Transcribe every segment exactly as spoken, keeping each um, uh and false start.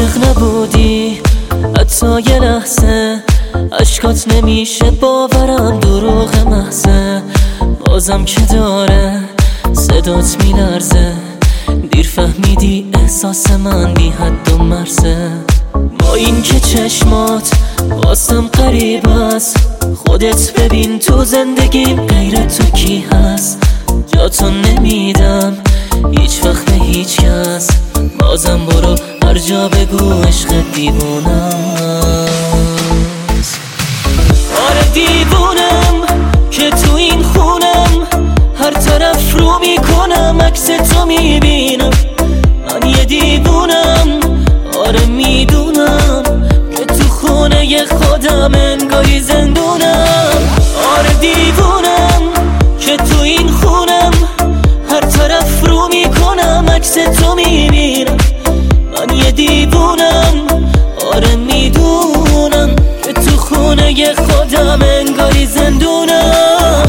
عاشق نبودی حتی یه لحظه، عشقات نمیشه باورم دروغ محضه. بازم که داره صدات میلرزه، دیر فهمیدی احساس من بی حد و مرزه. با این که چشمات واسم غریب است، خودت ببین تو زندگیم غیر تو کی هست. جاتو نمیدم هیچ وقت به هیچ کس، بازم برو هر جا بگو عشق دیوونم. آره دیوونم که تو این خونم، هر طرف رو میکنم عکس تو میبینم. من یه دیوونم، آره میدونم که تو خونه خودم انگاری زندونم. آره دیوونم که تو این خونم، هر طرف رو میکنم عکس تو میبینم. من یه دیوونم، آره میدونم که تو خونه خودم انگاری زندونم.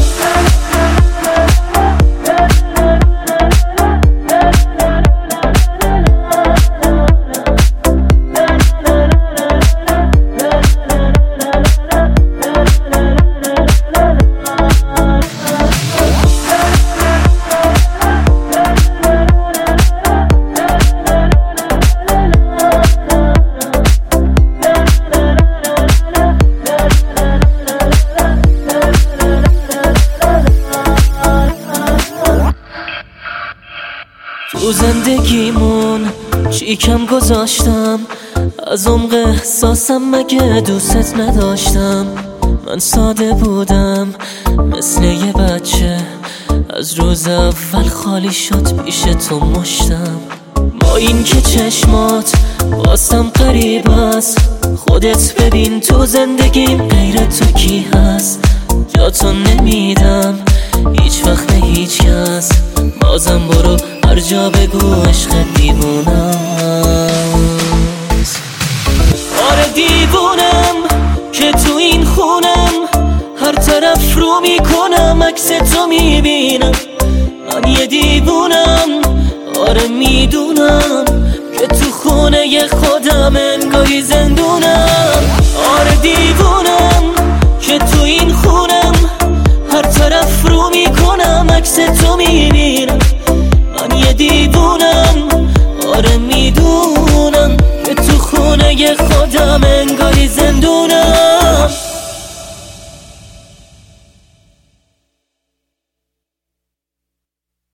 تو زندگیمون چی کم گذاشتم، از عمق احساسم مگه دوست نداشتم. من ساده بودم مثل یه بچه، از روز اول خالی شد پیش تو مشتم. با این که چشمات واسم غریب است، خودت ببین تو زندگیم غیر تو کی هست. جاتو نمیدم هیچ وقت به هیچ کس، بازم برو هر جا بگو عشق دیوونم. آره دیوونم که تو این خونم، هر طرف رو میکنم عکس تو میبینم. من یه دیوونم، آره میدونم که تو خونه خودم انگاری زندونم. آره دیوونم که تو این خونم، هر طرف رو میکنم عکس تو میبینم. من یه دیوونم، آره میدونم که تو خونه خودم انگاری زندونم.